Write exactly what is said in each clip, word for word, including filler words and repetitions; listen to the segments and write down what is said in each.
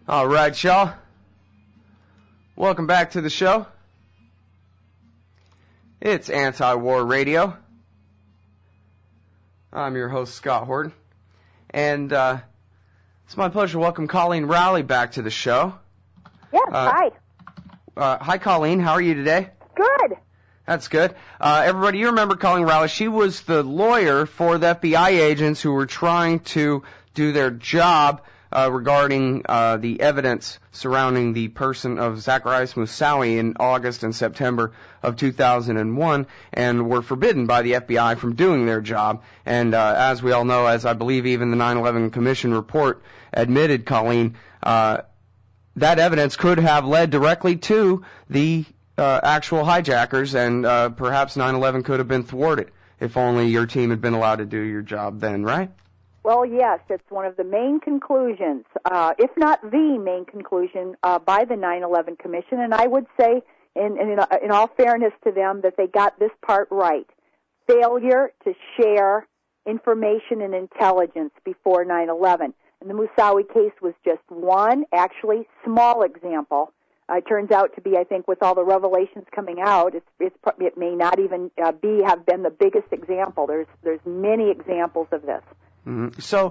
All right, y'all. Welcome back to the show. It's Anti-War Radio. I'm your host, Scott Horton. And uh, it's my pleasure to welcome Colleen Rowley back to the show. Yes, uh, hi. Uh, hi, Colleen. How are you today? Good. That's good. Uh, everybody, you remember Colleen Rowley. She was the lawyer for the F B I agents who were trying to do their job uh, regarding uh, the evidence surrounding the person of Zacarias Moussaoui in August and September of two thousand one, and were forbidden by the F B I from doing their job. And uh, as we all know, as I believe even the nine eleven Commission report admitted, Colleen, uh, that evidence could have led directly to the uh, actual hijackers, and uh, perhaps nine eleven could have been thwarted if only your team had been allowed to do your job then, right? Well, yes, it's one of the main conclusions, uh, if not the main conclusion, uh, by the nine eleven Commission, and I would say, in, in, in all fairness to them, that they got this part right. Failure to share information and intelligence before nine eleven. And the Moussaoui case was just one, actually, small example. Uh, it turns out to be, I think, with all the revelations coming out, it's, it's, it may not even uh, be have been the biggest example. There's there's many examples of this. Mm-hmm. So,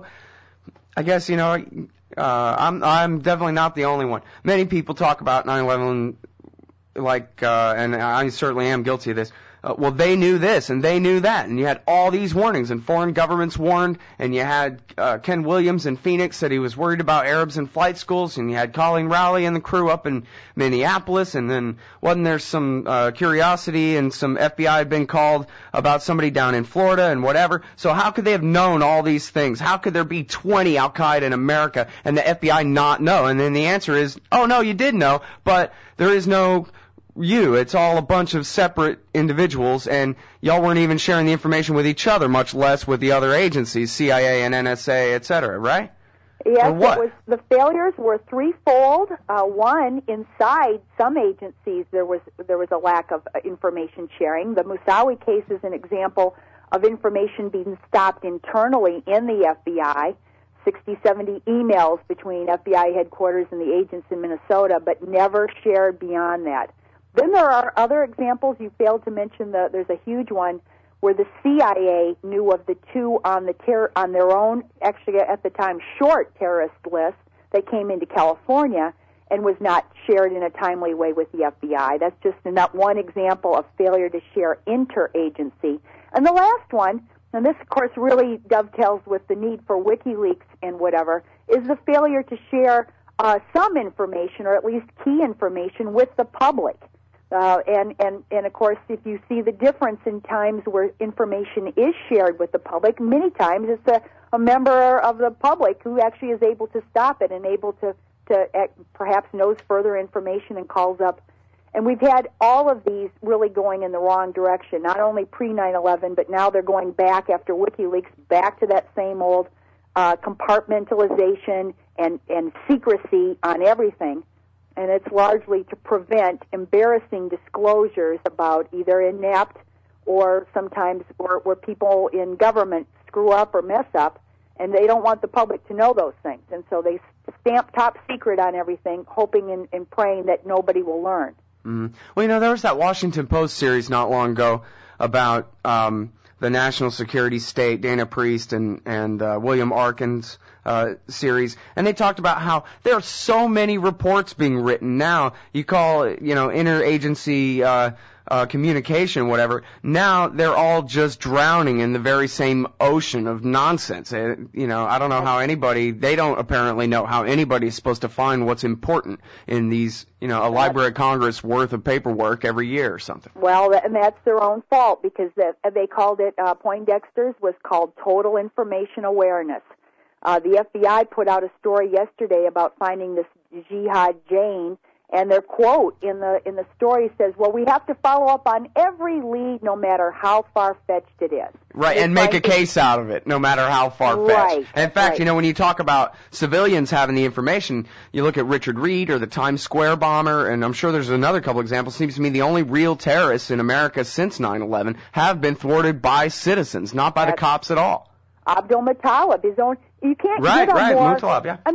I guess, you know, uh, I'm I'm definitely not the only one. Many people talk about nine eleven like, uh, and I certainly am guilty of this. Uh, well, they knew this and they knew that, and you had all these warnings, and foreign governments warned, and you had uh, Ken Williams in Phoenix said he was worried about Arabs in flight schools, and you had Colleen Rowley and the crew up in Minneapolis, and then wasn't there some uh, curiosity and some F B I had been called about somebody down in Florida and whatever. So how could they have known all these things? How could there be twenty Al-Qaeda in America and the F B I not know? And then the answer is, oh, no, you did know, but there is no you. It's all a bunch of separate individuals, and y'all weren't even sharing the information with each other, much less with the other agencies, C I A and N S A, et cetera, right? Yes, it was, the failures were threefold. Uh, one, inside some agencies, there was there was a lack of information sharing. The Moussaoui case is an example of information being stopped internally in the F B I. sixty, seventy emails between F B I headquarters and the agents in Minnesota, but never shared beyond that. Then there are other examples. You failed to mention the, there's a huge one where the C I A knew of the two on the ter- on their own, actually at the time, short terrorist list that came into California and was not shared in a timely way with the F B I. That's just not one example of failure to share interagency. And the last one, and this, of course, really dovetails with the need for WikiLeaks and whatever, is the failure to share uh, some information, or at least key information, with the public. Uh, and, and, and, of course, if you see the difference in times where information is shared with the public, many times it's a, a member of the public who actually is able to stop it and able to, to uh, perhaps knows further information and calls up. And we've had all of these really going in the wrong direction, not only pre nine eleven, but now they're going back after WikiLeaks, back to that same old uh, compartmentalization and, and secrecy on everything. And it's largely to prevent embarrassing disclosures about either inept or sometimes where, where people in government screw up or mess up, and they don't want the public to know those things. And so they stamp top secret on everything, hoping and, and praying that nobody will learn. Mm-hmm. Well, you know, there was that Washington Post series not long ago about um, the national security state, Dana Priest and, and uh, William Arkin's Uh, series, and they talked about how there are so many reports being written now. You call it, you know, interagency uh, uh, communication, whatever. Now they're all just drowning in the very same ocean of nonsense. Uh, you know, I don't know how anybody, they don't apparently know how anybody is supposed to find what's important in these, you know, a Library of Congress worth of paperwork every year or something. Well, and that's their own fault, because they called it, uh, Poindexter's was called total information awareness. Uh, the F B I put out a story yesterday about finding this Jihad Jane, and their quote in the in the story says, "Well, we have to follow up on every lead, no matter how far-fetched it is." Right, and make a case out of it, no matter how far-fetched. Right. And in fact, right. you know, when you talk about civilians having the information, you look at Richard Reed or the Times Square bomber, and I'm sure there's another couple examples. It seems to me the only real terrorists in America since nine eleven have been thwarted by citizens, not by That's the cops at all. Abdul Muttalib, his own. You can't right, get a right, more. Muttalib, yeah. I mean, these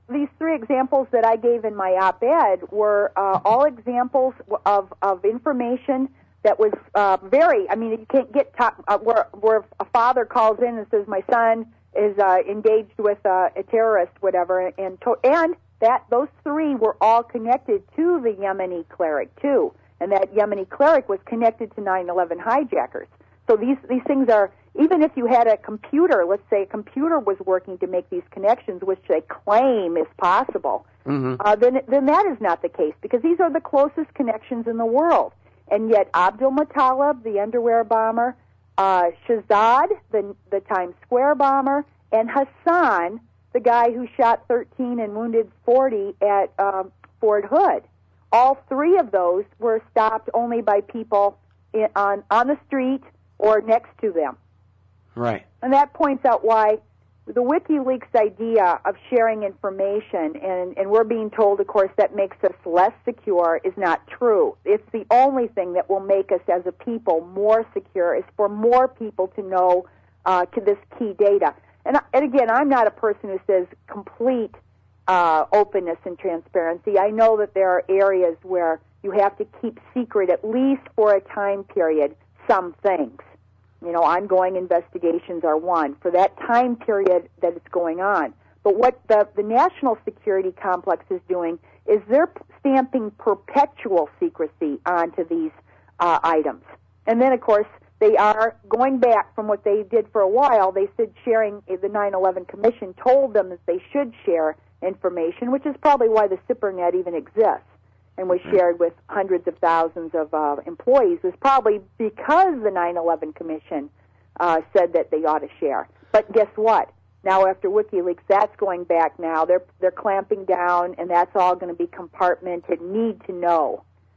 these three examples that I gave in my op-ed were uh, all examples of, of information that was uh, very, I mean, you can't get top, uh, where, where a father calls in and says, my son is uh, engaged with uh, a terrorist, whatever, and to, and that those three were all connected to the Yemeni cleric, too, and that Yemeni cleric was connected to nine eleven hijackers. So these, these things are, even if you had a computer, let's say a computer was working to make these connections, which they claim is possible, mm-hmm. uh, then, then that is not the case, because these are the closest connections in the world. And yet Abdul Muttalib, the underwear bomber, uh, Shahzad, the, the Times Square bomber, and Hassan, the guy who shot thirteen and wounded forty at um, Fort Hood. All three of those were stopped only by people in, on, on the street or next to them. Right. And that points out why the WikiLeaks idea of sharing information, and, and we're being told, of course, that makes us less secure, is not true. It's the only thing that will make us as a people more secure, is for more people to know uh, to this key data. And, and again, I'm not a person who says complete uh, openness and transparency. I know that there are areas where you have to keep secret, at least for a time period, some things. You know, ongoing investigations are one for that time period that it's going on. But what the, the national security complex is doing is they're stamping perpetual secrecy onto these uh, items. And then, of course, they are going back from what they did for a while. They said sharing, the nine eleven Commission told them that they should share information, which is probably why the SIPRNet even exists and was shared with hundreds of thousands of uh, employees, was probably because the nine eleven Commission uh, said that they ought to share. But guess what? Now, after WikiLeaks, that's going back now. They're they're clamping down, and that's all going to be compartmented, need to know.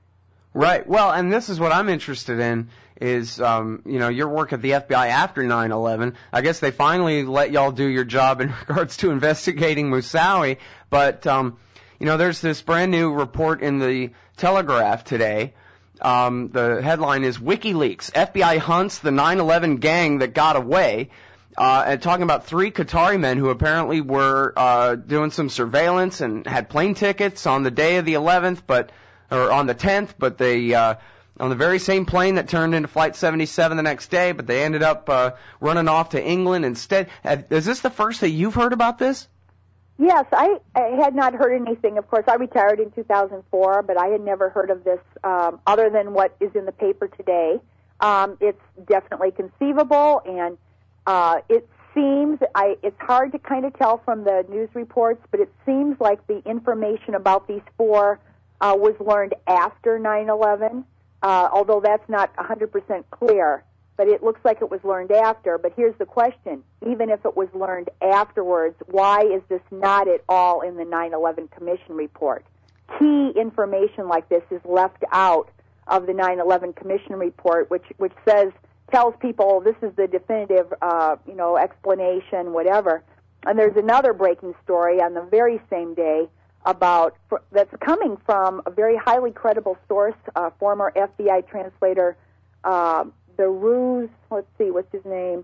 Right. Well, and this is what I'm interested in is, um, you know, your work at the F B I after nine eleven. I guess they finally let y'all do your job in regards to investigating Moussaoui, but um, you know, there's this brand new report in the Telegraph today. Um, the headline is WikiLeaks, F B I hunts the nine eleven gang that got away, uh, and talking about three Qatari men who apparently were uh, doing some surveillance and had plane tickets on the day of the eleventh, but or on the tenth, but they uh, on the very same plane that turned into Flight seventy-seven the next day, but they ended up uh, running off to England instead. Is this the first that you've heard about this? Yes, I, I had not heard anything. Of course, I retired in two thousand four, but I had never heard of this um, other than what is in the paper today. Um, it's definitely conceivable, and uh, it seems, I, it's hard to kind of tell from the news reports, but it seems like the information about these four uh, was learned after nine eleven, uh, although that's not one hundred percent clear. But it looks like it was learned after. But here's the question. Even if it was learned afterwards, why is this not at all in the nine eleven Commission report? Key information like this is left out of the nine eleven Commission report, which, which says, tells people this is the definitive, uh, you know, explanation, whatever. And there's another breaking story on the very same day about, that's coming from a very highly credible source, uh, former F B I translator, uh, Behrouz, let's see, what's his name?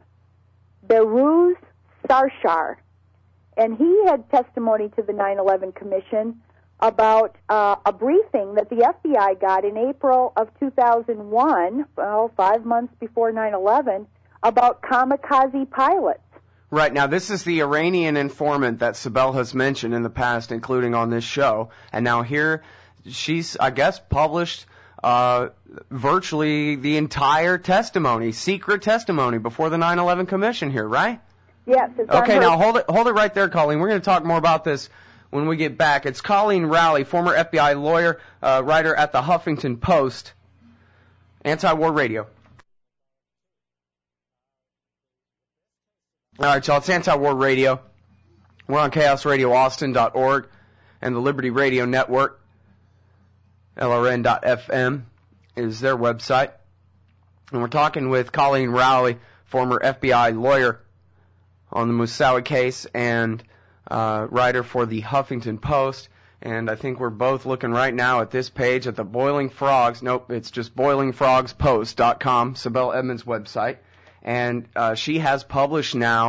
Behrouz Sarshar. And he had testimony to the nine eleven Commission about uh, a briefing that the F B I got in April of two thousand one, well, five months before nine eleven, about kamikaze pilots. Right. Now, this is the Iranian informant that Sibel has mentioned in the past, including on this show. And now here she's, I guess, published Uh, virtually the entire testimony, secret testimony before the nine eleven Commission here, right? Yes. It's okay, now hold it, hold it right there, Colleen. We're going to talk more about this when we get back. It's Colleen Rowley, former F B I lawyer, uh, writer at the Huffington Post, Anti-War Radio. All right, y'all, it's Anti-War Radio. We're on chaos radio austin dot org and the Liberty Radio Network. L R N dot F M is their website. And we're talking with Colleen Rowley, former F B I lawyer on the Moussaoui case and uh, writer for the Huffington Post. And I think we're both looking right now at this page at the Boiling Frogs. Nope, it's just boiling frogs post dot com, Sibel Edmonds' website. And uh, she has published now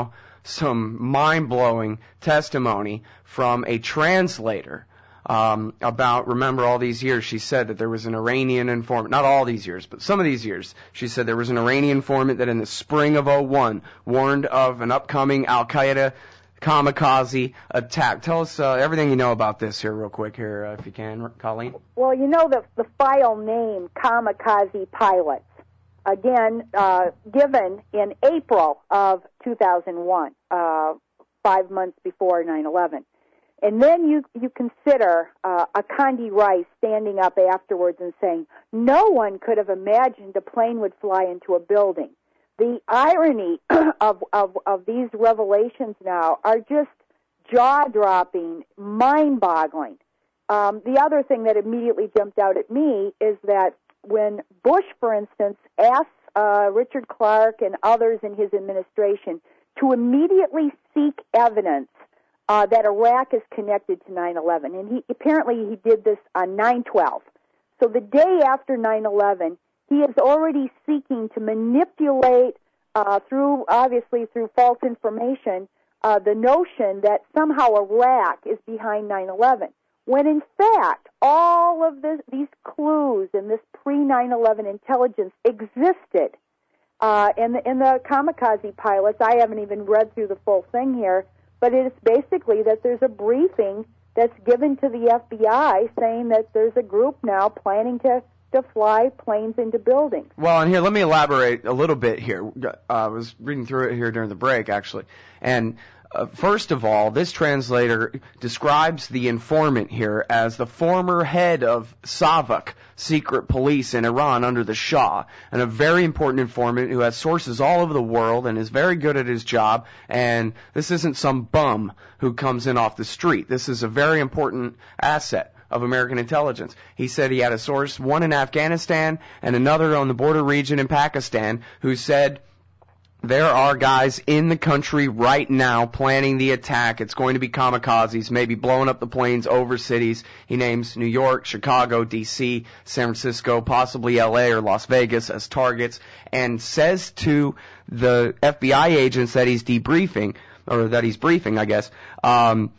some mind-blowing testimony from a translator um, about, remember all these years, she said that there was an Iranian informant, not all these years, but some of these years, she said there was an Iranian informant that in the spring of oh one warned of an upcoming Al-Qaeda kamikaze attack. Tell us uh, everything you know about this here real quick here, uh, if you can, Colleen. Well, you know the, the file name, Kamikaze Pilots, again, uh, given in April of two thousand one, uh, five months before nine eleven. And then you, you consider uh, Akandi Rice standing up afterwards and saying, no one could have imagined a plane would fly into a building. The irony of, of, of these revelations now are just jaw-dropping, mind-boggling. Um, the other thing that immediately jumped out at me is that when Bush, for instance, asked uh, Richard Clark and others in his administration to immediately seek evidence uh, that Iraq is connected to nine eleven, and he apparently he did this on nine twelve. So the day after nine eleven, he is already seeking to manipulate, uh, through obviously through false information, uh, the notion that somehow Iraq is behind nine eleven. When in fact, all of this, these clues and this pre nine eleven intelligence existed. Uh, and, the, and the kamikaze pilots, I haven't even read through the full thing here, but it's basically that there's a briefing that's given to the F B I saying that there's a group now planning to, to fly planes into buildings. Well, and here, let me elaborate a little bit here. Uh, I was reading through it here during the break, actually. And Uh, first of all, this translator describes the informant here as the former head of Savak, secret police in Iran under the Shah, and a very important informant who has sources all over the world and is very good at his job. And this isn't some bum who comes in off the street. This is a very important asset of American intelligence. He said he had a source, one in Afghanistan and another on the border region in Pakistan, who said there are guys in the country right now planning the attack. It's going to be kamikazes, maybe blowing up the planes over cities. He names New York, Chicago, D C, San Francisco, possibly L A or Las Vegas as targets, and says to the F B I agents that he's debriefing, or that he's briefing, I guess, um,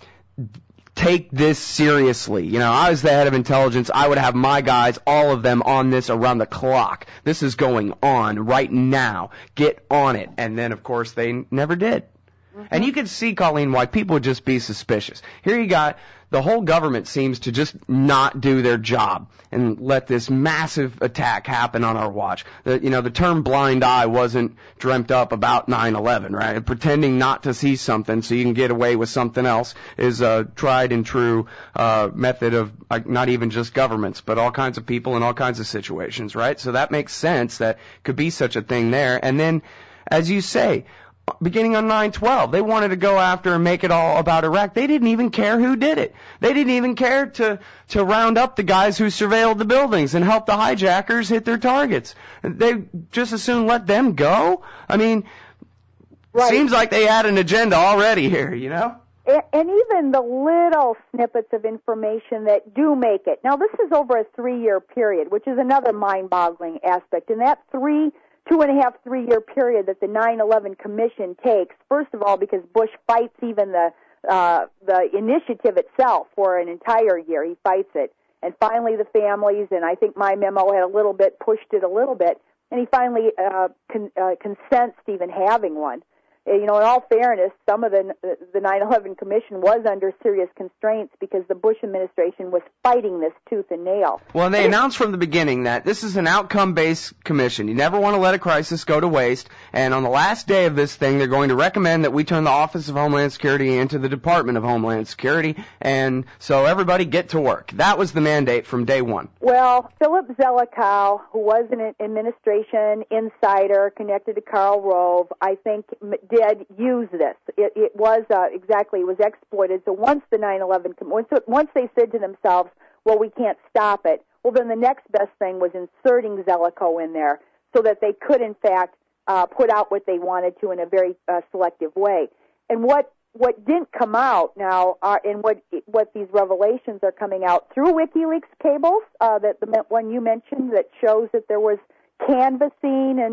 take this seriously. You know, I was the head of intelligence. I would have my guys, all of them, on this around the clock. This is going on right now. Get on it. And then, of course, they never did. Mm-hmm. And you can see, Colleen, why people would just be suspicious. Here you got the whole government seems to just not do their job and let this massive attack happen on our watch. The, you know, the term blind eye wasn't dreamt up about nine eleven, right? Pretending not to see something so you can get away with something else is a tried and true uh, method of uh, not even just governments, but all kinds of people in all kinds of situations, right? So that makes sense that could be such a thing there. And then, as you say, beginning on nine twelve, they wanted to go after and make it all about Iraq. They didn't even care who did it. They didn't even care to, to round up the guys who surveilled the buildings and help the hijackers hit their targets. They just as soon let them go. I mean, right. Seems like they had an agenda already here, you know? And even the little snippets of information that do make it. Now, this is over a three-year period, which is another mind-boggling aspect. In that three two and a half, three-year period that the nine eleven Commission takes, first of all, because Bush fights even the uh, the initiative itself for an entire year. He fights it. And finally the families, and I think my memo had a little bit, pushed it a little bit, and he finally uh, con- uh, consents to even having one. You know, in all fairness, some of the the nine eleven Commission was under serious constraints because the Bush administration was fighting this tooth and nail. Well, and they announced from the beginning that this is an outcome-based commission. You never want to let a crisis go to waste. And on the last day of this thing, they're going to recommend that we turn the Office of Homeland Security into the Department of Homeland Security. And so everybody get to work. That was the mandate from day one. Well, Philip Zelikow, who was an administration insider connected to Karl Rove, I think did use this. It, it was uh, exactly, it was exploited. So once the nine eleven, once, once they said to themselves, well, we can't stop it, well, then the next best thing was inserting Zelikow in there so that they could, in fact, uh, put out what they wanted to in a very uh, selective way. And what what didn't come out now, are, and what what these revelations are coming out through WikiLeaks cables, uh, that the one you mentioned that shows that there was canvassing and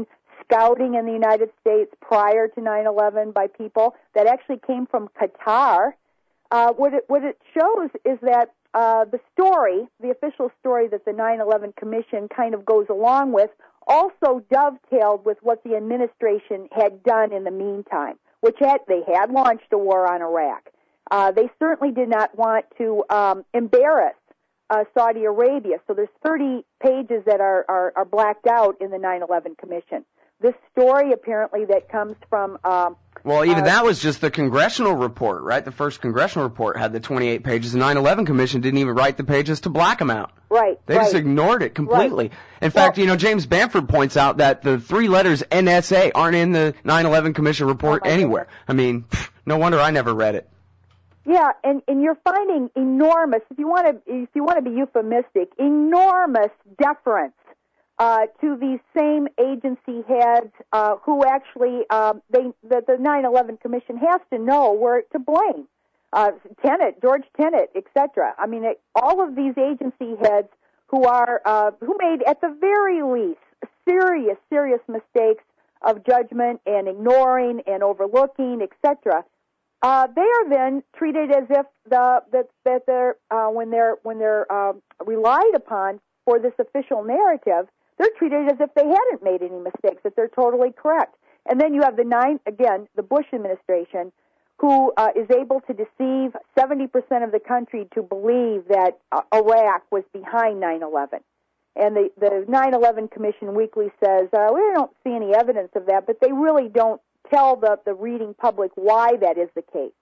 scouting in the United States prior to nine eleven by people that actually came from Qatar. Uh, what it what it shows is that uh, the story, the official story that the nine eleven Commission kind of goes along with, also dovetailed with what the administration had done in the meantime, which had they had launched a war on Iraq. Uh, they certainly did not want to um, embarrass uh, Saudi Arabia, so there's thirty pages that are, are, are blacked out in the nine eleven Commission. This story, apparently, that comes from... Um, well, even uh, that was just the congressional report, right? The first congressional report had the twenty-eight pages. The nine eleven Commission didn't even write the pages to black them out. Right, They right. just ignored it completely. Right. In fact, well, you know, James Bamford points out that the three letters N S A aren't in the nine eleven Commission report oh anywhere. goodness. I mean, pff, no wonder I never read it. Yeah, and, and you're finding enormous, if you want to, if you want to be euphemistic, enormous deference uh, to these same agency heads uh, who actually, um, they, the, the nine eleven Commission has to know where to blame. Uh, Tenet, George Tenet, et cetera. I mean, it, all of these agency heads who are, uh, who made at the very least serious, serious mistakes of judgment and ignoring and overlooking, et cetera. Uh, they are then treated as if the that that they're uh, when they're when they're um, relied upon for this official narrative, they're treated as if they hadn't made any mistakes, that they're totally correct. And then you have the nine again, the Bush administration, who uh, is able to deceive seventy percent of the country to believe that uh, Iraq was behind nine eleven. And the the nine eleven Commission Weekly says uh, we don't see any evidence of that, but they really don't tell the, the reading public why that is the case.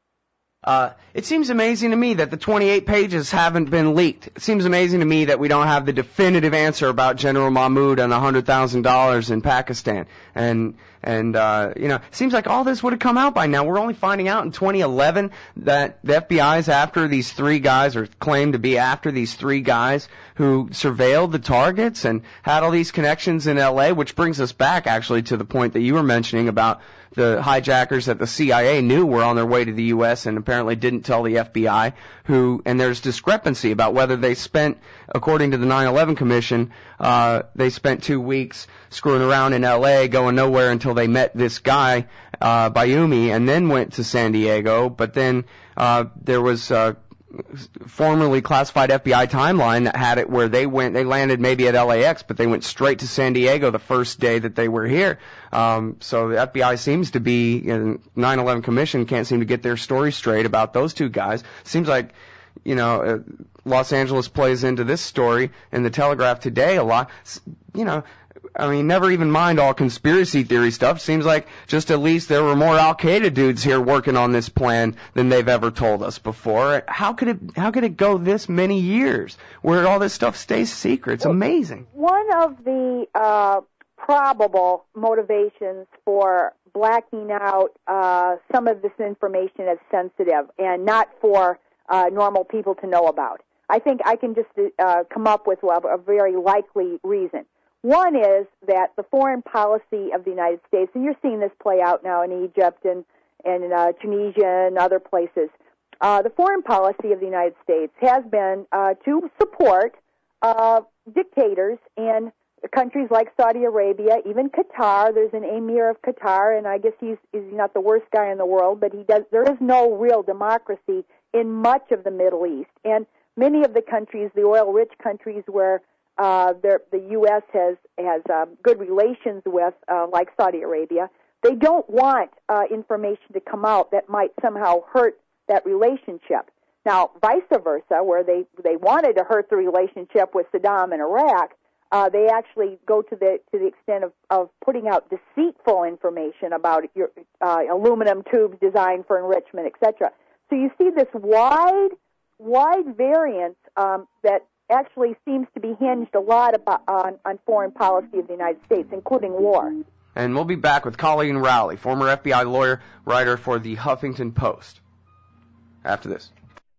Uh, it seems amazing to me that the twenty-eight pages haven't been leaked. It seems amazing to me that we don't have the definitive answer about General Mahmoud and the one hundred thousand dollars in Pakistan. And, and uh, you know, it seems like all this would have come out by now. We're only finding out in twenty eleven that the F B I is after these three guys, or claimed to be after these three guys who surveilled the targets and had all these connections in L A, which brings us back, actually, to the point that you were mentioning about the hijackers that the C I A knew were on their way to the U S and apparently didn't tell the F B I, who, and there's discrepancy about whether they spent, according to the nine eleven Commission, uh, they spent two weeks screwing around in L A, going nowhere until they met this guy, uh, Bayoumi, and then went to San Diego, but then, uh, there was, uh, formerly classified F B I timeline that had it where they went, they landed maybe at L A X, but they went straight to San Diego the first day that they were here. Um, so the F B I seems to be, you know, nine eleven Commission can't seem to get their story straight about those two guys. Seems like, you know, uh, Los Angeles plays into this story in the Telegraph today a lot. You know, I mean, never even mind all conspiracy theory stuff. Seems like just at least there were more Al-Qaeda dudes here working on this plan than they've ever told us before. How could it, how could it go this many years where all this stuff stays secret? It's amazing. One of the uh, probable motivations for blacking out uh, some of this information as sensitive and not for uh, normal people to know about. I think I can just uh, come up with a, a very likely reason. One is that the foreign policy of the United States, and you're seeing this play out now in Egypt and, and in uh, Tunisia and other places, uh, the foreign policy of the United States has been uh, to support uh, dictators in countries like Saudi Arabia, even Qatar. There's an emir of Qatar, and I guess he's, he's not the worst guy in the world, but he does. There is no real democracy in much of the Middle East. And many of the countries, the oil-rich countries where Uh, the U S has has um, good relations with, uh, like Saudi Arabia, they don't want uh, information to come out that might somehow hurt that relationship. Now, vice versa, where they they wanted to hurt the relationship with Saddam and Iraq, uh, they actually go to the to the extent of, of putting out deceitful information about your uh, aluminum tubes designed for enrichment, et cetera. So you see this wide wide variance um, that actually seems to be hinged a lot about, on, on foreign policy of the United States, including war. And we'll be back with Colleen Rowley, former F B I lawyer, writer for the Huffington Post, after this.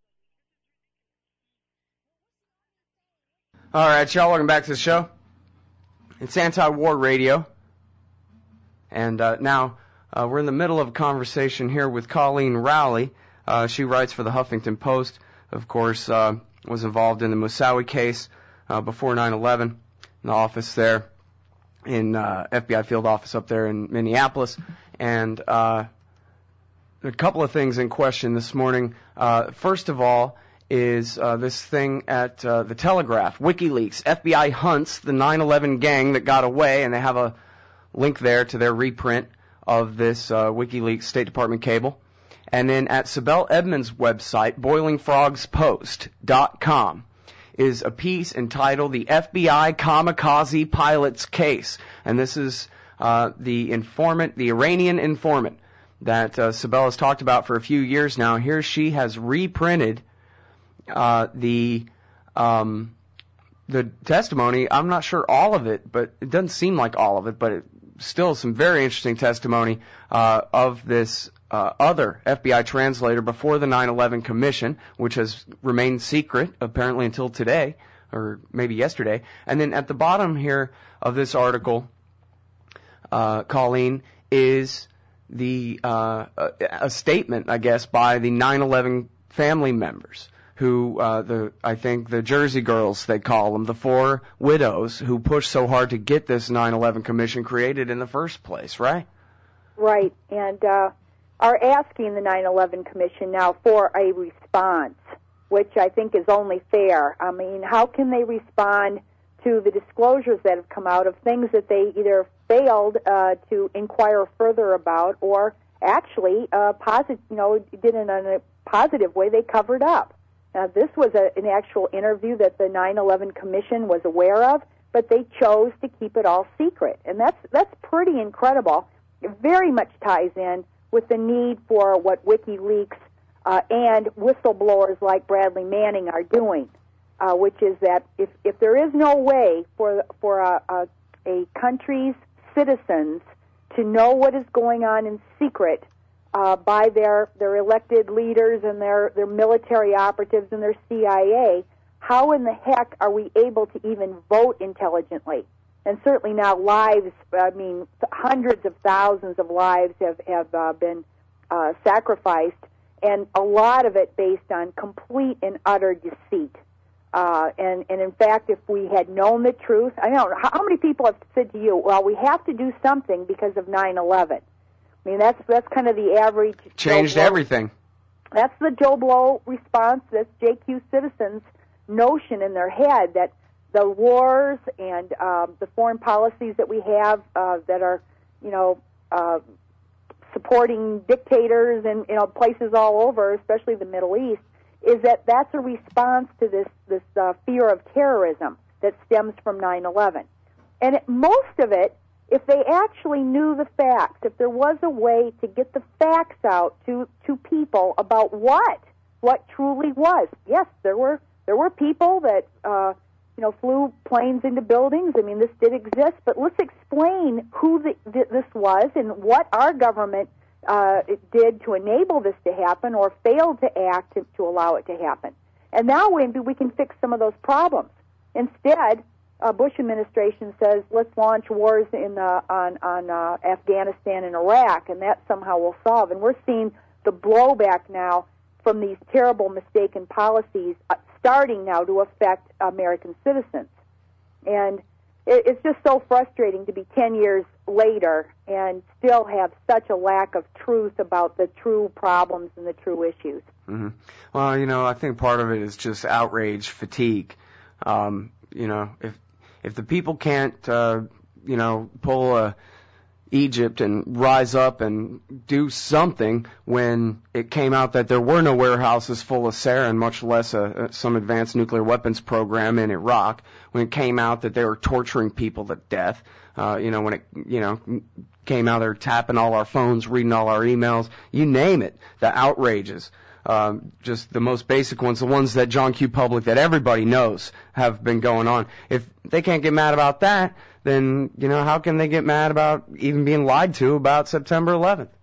All right, y'all, welcome back to the show. It's Anti-War Radio. And uh, now uh, we're in the middle of a conversation here with Colleen Rowley. Uh, she writes for the Huffington Post, of course, uh, was involved in the Moussaoui case uh, before nine eleven, in the office there. in uh, F B I field office up there in Minneapolis, and uh, a couple of things in question this morning. Uh, first of all is uh, this thing at uh, the Telegraph, WikiLeaks. F B I hunts the nine eleven gang that got away, and they have a link there to their reprint of this uh, WikiLeaks State Department cable. And then at Sibel Edmonds' website, boiling frogs post dot com, is a piece entitled The F B I Kamikaze Pilot's Case. And this is uh, the informant, the Iranian informant that uh, Sibel has talked about for a few years now. Here she has reprinted uh, the um, the testimony. I'm not sure all of it, but it doesn't seem like all of it, but it, still some very interesting testimony uh, of this uh, other F B I translator before the nine eleven Commission, which has remained secret apparently until today, or maybe yesterday. And then at the bottom here of this article, uh, Colleen, is the uh, a, a statement, I guess, by the nine eleven family members, who, uh, the I think the Jersey girls, they call them, the four widows who pushed so hard to get this nine eleven Commission created in the first place, right? Right, and uh, are asking the nine eleven Commission now for a response, which I think is only fair. I mean, how can they respond to the disclosures that have come out of things that they either failed uh, to inquire further about, or actually, uh, posit- you know, did it in a positive way, they covered up? Now, this was a, an actual interview that the nine eleven Commission was aware of, but they chose to keep it all secret. And that's that's pretty incredible. It very much ties in with the need for what WikiLeaks uh, and whistleblowers like Bradley Manning are doing, uh, which is that if, if there is no way for, for a, a, a country's citizens to know what is going on in secret, Uh, by their, their elected leaders and their, their military operatives and their C I A, how in the heck are we able to even vote intelligently? And certainly now lives, I mean, hundreds of thousands of lives have, have uh, been uh, sacrificed, and a lot of it based on complete and utter deceit. Uh, and, and in fact, if we had known the truth, I don't know, how many people have said to you, well, we have to do something because of nine eleven? I mean, that's that's kind of the average. Changed everything. That's the Joe Blow response. That's J Q citizens' notion in their head that the wars and um, the foreign policies that we have uh, that are, you know, uh, supporting dictators in you know places all over, especially the Middle East, is that that's a response to this this uh, fear of terrorism that stems from nine eleven, and it, most of it. If they actually knew the facts, if there was a way to get the facts out to, to people about what what truly was. Yes, there were there were people that uh, you know flew planes into buildings. I mean, this did exist, but let's explain who the, th- this was and what our government uh, did to enable this to happen or failed to act to, to allow it to happen. And now maybe we can fix some of those problems. Instead, Uh, Bush administration says let's launch wars in uh, on on uh, Afghanistan and Iraq, and that somehow will solve. And we're seeing the blowback now from these terrible mistaken policies uh, starting now to affect American citizens. And it, it's just so frustrating to be ten years later and still have such a lack of truth about the true problems and the true issues. Mm-hmm. Well, you know, I think part of it is just outrage fatigue. Um, you know, if If the people can't, uh, you know, pull uh, Egypt and rise up and do something when it came out that there were no warehouses full of sarin, much less a, a, some advanced nuclear weapons program in Iraq, when it came out that they were torturing people to death, uh, you know, when it, you know, came out they're tapping all our phones, reading all our emails, you name it, the outrages. Um, just the most basic ones, the ones that John Q. Public, that everybody knows, have been going on. If they can't get mad about that, then, you know, how can they get mad about even being lied to about September eleventh?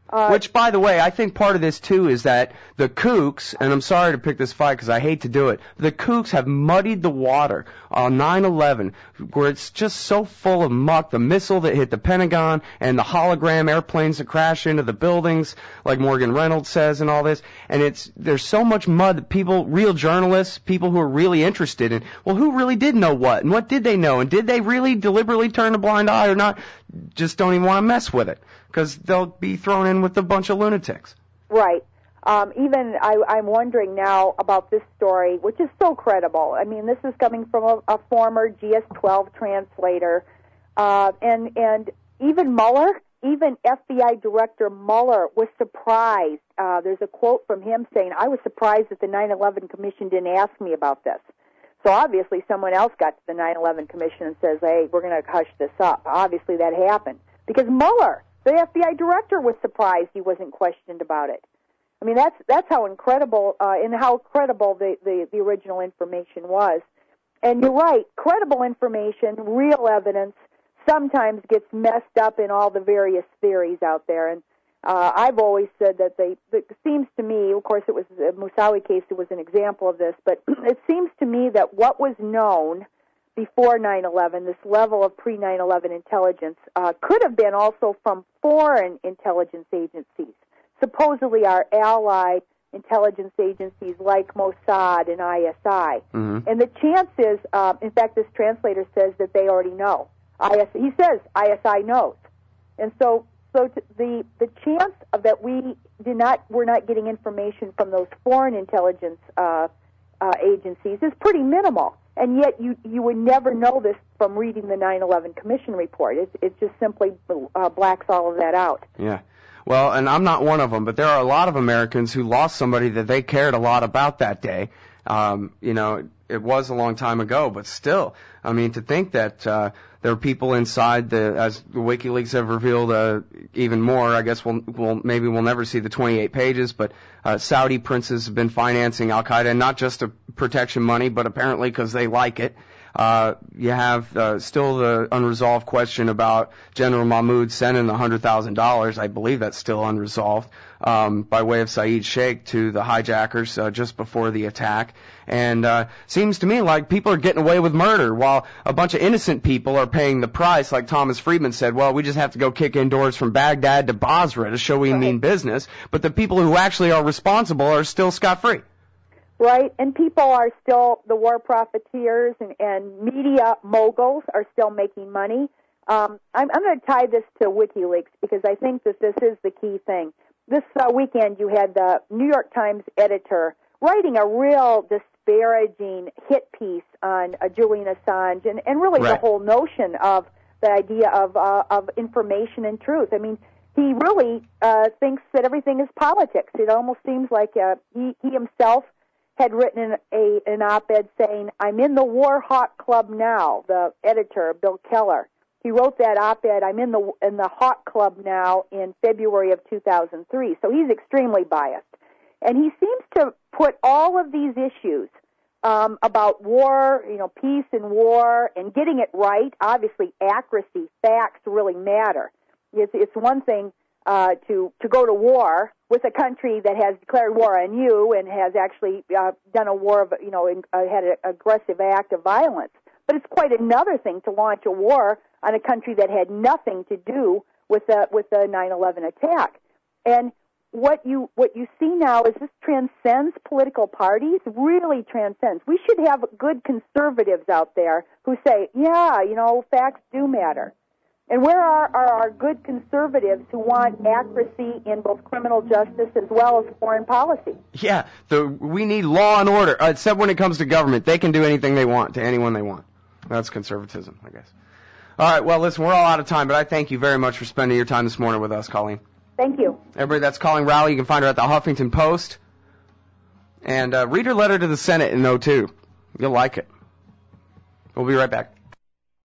Uh, Which, by the way, I think part of this, too, is that the kooks, and I'm sorry to pick this fight because I hate to do it, the kooks have muddied the water on nine eleven, where it's just so full of muck. The missile that hit the Pentagon and the hologram airplanes that crash into the buildings, like Morgan Reynolds says and all this. And it's there's so much mud that people, real journalists, people who are really interested in, well, who really did know what? And what did they know? And did they really deliberately turn a blind eye or not? Just don't even want to mess with it, because they'll be thrown in with a bunch of lunatics. Right. Um, even I, I'm wondering now about this story, which is so credible. I mean, this is coming from a, a former G S twelve translator, uh, and and even Mueller, even F B I Director Mueller was surprised. Uh, there's a quote from him saying, "I was surprised that the nine eleven Commission didn't ask me about this." So obviously someone else got to the nine eleven Commission and says, "Hey, we're going to hush this up." Obviously that happened because Mueller, the F B I director, was surprised he wasn't questioned about it. I mean, that's that's how incredible uh, and how credible the, the, the original information was. And you're right, credible information, real evidence, sometimes gets messed up in all the various theories out there. And uh, I've always said that they, it seems to me, of course it was the Moussaoui case, it was an example of this, but it seems to me that what was known before nine eleven, this level of pre nine eleven intelligence, uh, could have been also from foreign intelligence agencies, supposedly our allied intelligence agencies like Mossad and I S I. Mm-hmm. And the chance is, uh, in fact, this translator says that they already know. I S, he says I S I knows. And so so t- the the chance of that we did not, we're not getting information from those foreign intelligence uh, uh, agencies is pretty minimal. And yet you you would never know this from reading the nine eleven Commission report. It, it just simply uh, blacks all of that out. Yeah. Well, and I'm not one of them, but there are a lot of Americans who lost somebody that they cared a lot about that day. Um, you know, it was a long time ago, but still, I mean, to think that uh, there are people inside the, as the WikiLeaks have revealed uh, even more, I guess we'll, we'll maybe we'll never see the twenty-eight pages, but uh, Saudi princes have been financing Al-Qaeda, and not just to protection money, but apparently because they like it. Uh, you have uh, still the unresolved question about General Mahmoud sending the one hundred thousand dollars. I believe that's still unresolved, um, by way of Saeed Sheikh to the hijackers uh, just before the attack. And uh, seems to me like people are getting away with murder while a bunch of innocent people are paying the price, like Thomas Friedman said, well, we just have to go kick in doors from Baghdad to Basra to show we Right. mean business. But the people who actually are responsible are still scot-free. Right, and people are still, the war profiteers and, and media moguls are still making money. Um, I'm, I'm going to tie this to WikiLeaks because I think that this is the key thing. This uh, weekend you had the New York Times editor writing a real disparaging hit piece on uh, Julian Assange and, and really Right. the whole notion of the idea of, uh, of information and truth. I mean, he really uh, thinks that everything is politics. It almost seems like uh, he, he himself had written an, a, an op-ed saying, "I'm in the War Hawk Club now," the editor, Bill Keller. He wrote that op-ed, "I'm in the in the Hawk Club now," in February of two thousand three. So he's extremely biased. And he seems to put all of these issues um, about war, you know, peace and war, and getting it right. Obviously, accuracy, facts really matter. It's, it's one thing uh, to, to go to war with a country that has declared war on you and has actually uh, done a war of, you know, in, uh, had an aggressive act of violence. But it's quite another thing to launch a war on a country that had nothing to do with the with the nine eleven attack. And what you what you see now is this transcends political parties, really transcends. We should have good conservatives out there who say, yeah, you know, facts do matter. And where are, are our good conservatives who want accuracy in both criminal justice as well as foreign policy? Yeah, the, we need law and order, uh, except when it comes to government. They can do anything they want to anyone they want. That's conservatism, I guess. All right, well, listen, we're all out of time, but I thank you very much for spending your time this morning with us, Colleen. Thank you. Everybody, that's Colleen Rowley. You can find her at the Huffington Post. And uh, read her letter to the Senate in oh two. You'll like it. We'll be right back.